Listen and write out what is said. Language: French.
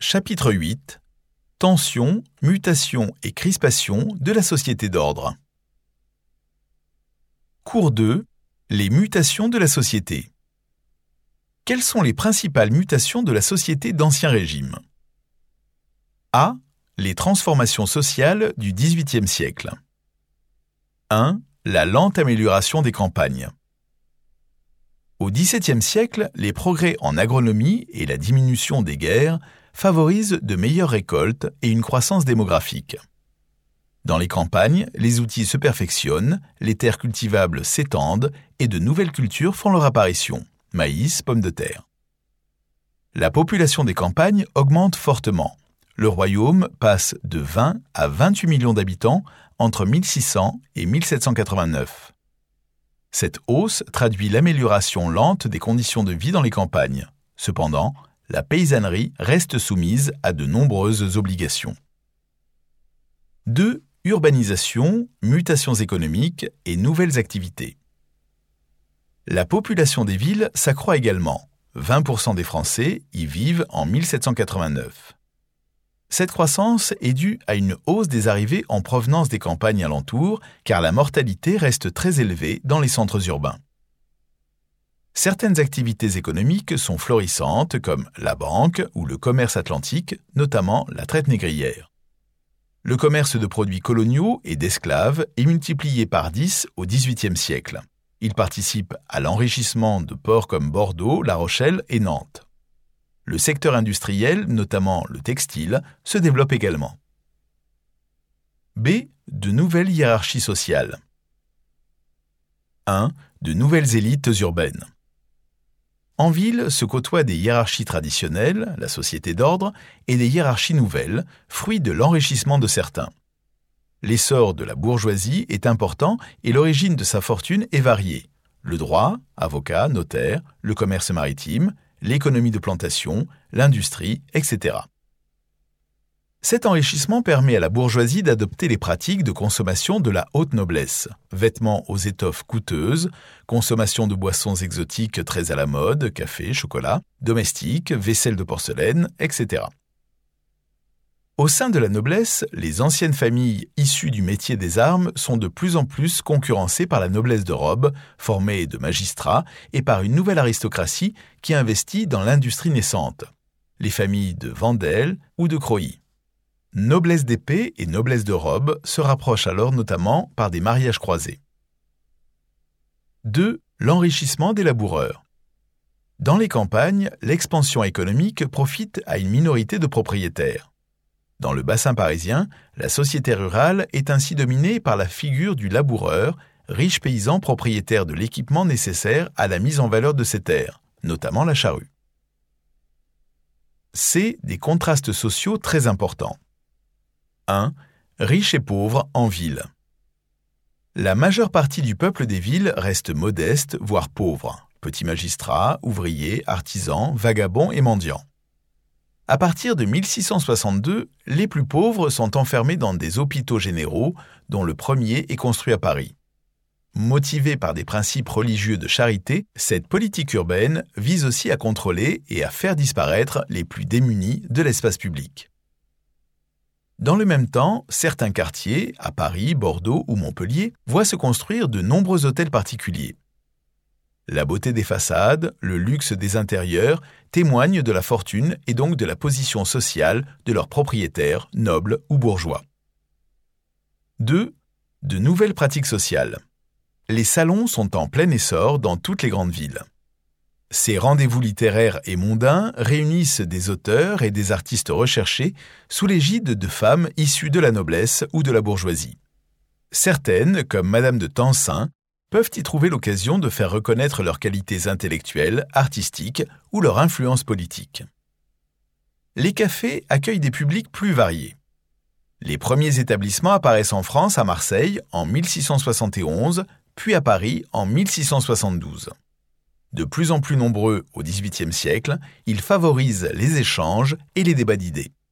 Chapitre 8 Tensions, mutations et crispations de la société d'ordre. Cours 2 Les mutations de la société. Quelles sont les principales mutations de la société d'Ancien Régime? A. Les transformations sociales du XVIIIe siècle. 1. La lente amélioration des campagnes. Au XVIIe siècle, les progrès en agronomie et la diminution des guerres favorisent de meilleures récoltes et une croissance démographique. Dans les campagnes, les outils se perfectionnent, les terres cultivables s'étendent et de nouvelles cultures font leur apparition, maïs, pommes de terre. La population des campagnes augmente fortement. Le royaume passe de 20 à 28 millions d'habitants entre 1600 et 1789. Cette hausse traduit l'amélioration lente des conditions de vie dans les campagnes. Cependant, la paysannerie reste soumise à de nombreuses obligations. 2. Urbanisation, mutations économiques et nouvelles activités. La population des villes s'accroît également. 20% des Français y vivent en 1789. Cette croissance est due à une hausse des arrivées en provenance des campagnes alentours, car la mortalité reste très élevée dans les centres urbains. Certaines activités économiques sont florissantes, comme la banque ou le commerce atlantique, notamment la traite négrière. Le commerce de produits coloniaux et d'esclaves est multiplié par 10 au XVIIIe siècle. Il participe à l'enrichissement de ports comme Bordeaux, La Rochelle et Nantes. Le secteur industriel, notamment le textile, se développe également. B. De nouvelles hiérarchies sociales. 1. De nouvelles élites urbaines. En ville se côtoient des hiérarchies traditionnelles, la société d'ordre, et des hiérarchies nouvelles, fruits de l'enrichissement de certains. L'essor de la bourgeoisie est important et l'origine de sa fortune est variée. Le droit, avocat, notaire, le commerce maritime, l'économie de plantation, l'industrie, etc. Cet enrichissement permet à la bourgeoisie d'adopter les pratiques de consommation de la haute noblesse, vêtements aux étoffes coûteuses, consommation de boissons exotiques très à la mode, café, chocolat, domestiques, vaisselle de porcelaine, etc. Au sein de la noblesse, les anciennes familles issues du métier des armes sont de plus en plus concurrencées par la noblesse de robe, formée de magistrats, et par une nouvelle aristocratie qui investit dans l'industrie naissante, les familles de Vendel ou de Croÿ. Noblesse d'épée et noblesse de robe se rapprochent alors notamment par des mariages croisés. 2. L'enrichissement des laboureurs. Dans les campagnes, l'expansion économique profite à une minorité de propriétaires. Dans le bassin parisien, la société rurale est ainsi dominée par la figure du laboureur, riche paysan propriétaire de l'équipement nécessaire à la mise en valeur de ses terres, notamment la charrue. C. Des contrastes sociaux très importants. 1. Riches et pauvres en ville. La majeure partie du peuple des villes reste modeste, voire pauvre, petits magistrats, ouvriers, artisans, vagabonds et mendiants. À partir de 1662, les plus pauvres sont enfermés dans des hôpitaux généraux, dont le premier est construit à Paris. Motivée par des principes religieux de charité, cette politique urbaine vise aussi à contrôler et à faire disparaître les plus démunis de l'espace public. Dans le même temps, certains quartiers, à Paris, Bordeaux ou Montpellier, voient se construire de nombreux hôtels particuliers. La beauté des façades, le luxe des intérieurs témoignent de la fortune et donc de la position sociale de leurs propriétaires, nobles ou bourgeois. 2. De nouvelles pratiques sociales. Les salons sont en plein essor dans toutes les grandes villes. Ces rendez-vous littéraires et mondains réunissent des auteurs et des artistes recherchés sous l'égide de femmes issues de la noblesse ou de la bourgeoisie. Certaines, comme Madame de Tencin, peuvent y trouver l'occasion de faire reconnaître leurs qualités intellectuelles, artistiques ou leur influence politique. Les cafés accueillent des publics plus variés. Les premiers établissements apparaissent en France à Marseille en 1671, puis à Paris en 1672. De plus en plus nombreux au XVIIIe siècle, ils favorisent les échanges et les débats d'idées.